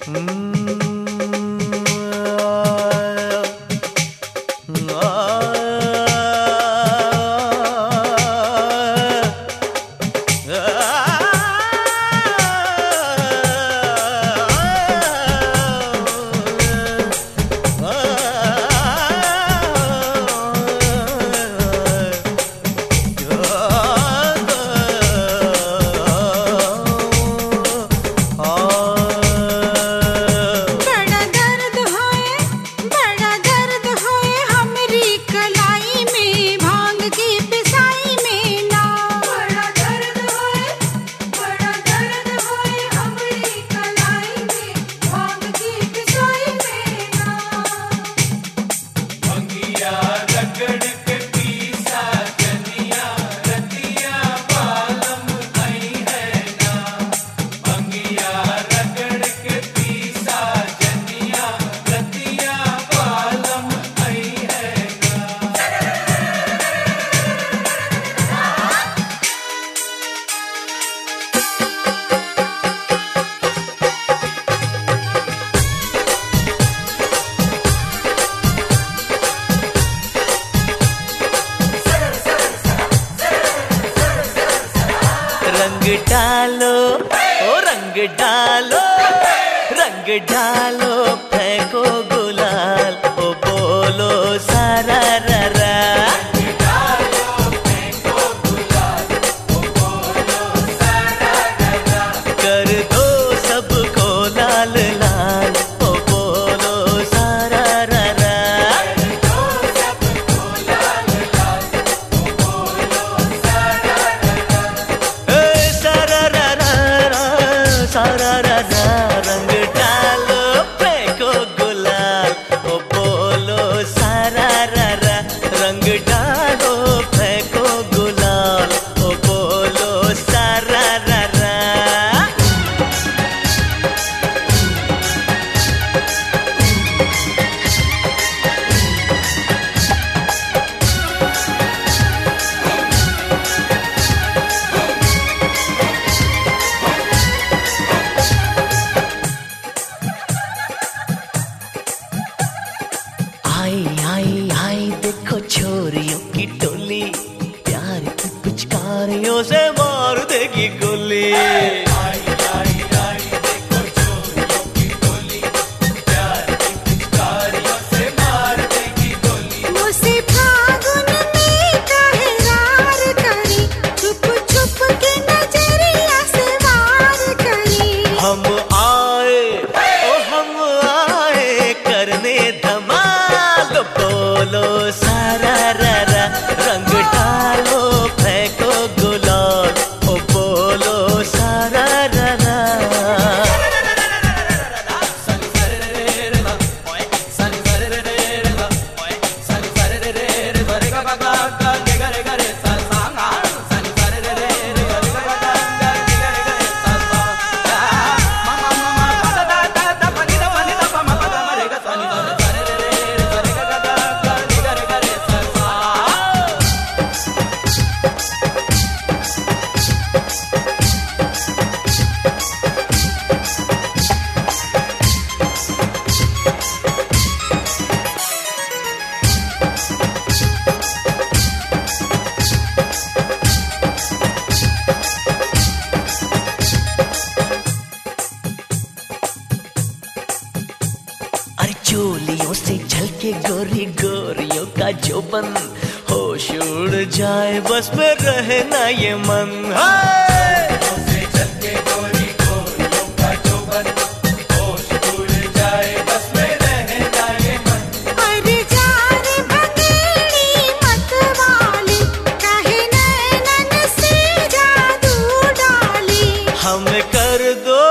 रंग डालो ओ रंग डालो, रंग डालो फेंको गुलाल, ओ बोलो सारा रा रा। रंग डालो फेंको गुलाल, ओ बोलो सारा रा रा। कर दो सबको लाल लाल, ओ बोलो सारा रा रा। कर दो सबको लाल लाल, ओ बोलो सारा रा रा। सारा रा रा सारा रा रा। रंग डालो फेंको गुलाल, ओ बोलो सारा रा रा। रंग डालो फेंको गुलाल, ओ बोलो सारा रा रा। आई आई आई देखो छोरियों की टोली, प्यार की पिचकारियों से मार देगी गोली। आई आई आई देखो छोरियों की टोली, प्यार की पिचकारियों से मार देगी गोली। मुझसे फागुन में कहरार करी, छुप छुप के नजरिया से वार करी। हम आए ओ हम आए करने धमाल, बोलो सारा रा रा। रंग डालो फेंको गुलाल, ओ बोलो सारा रा रा। अरे चोलियों से झलके गोरी गोरियों का जोबन, होश उड़ जाए बस में रहे ना ये मन। चोलियों से झलके गोरी गोरियों का जोबन, होश उड़ जाए बस में रहे ना ये मन। अरे जान भंगेड़ी मत वाली, कहे नैनन से जादू डाली। हम कर दो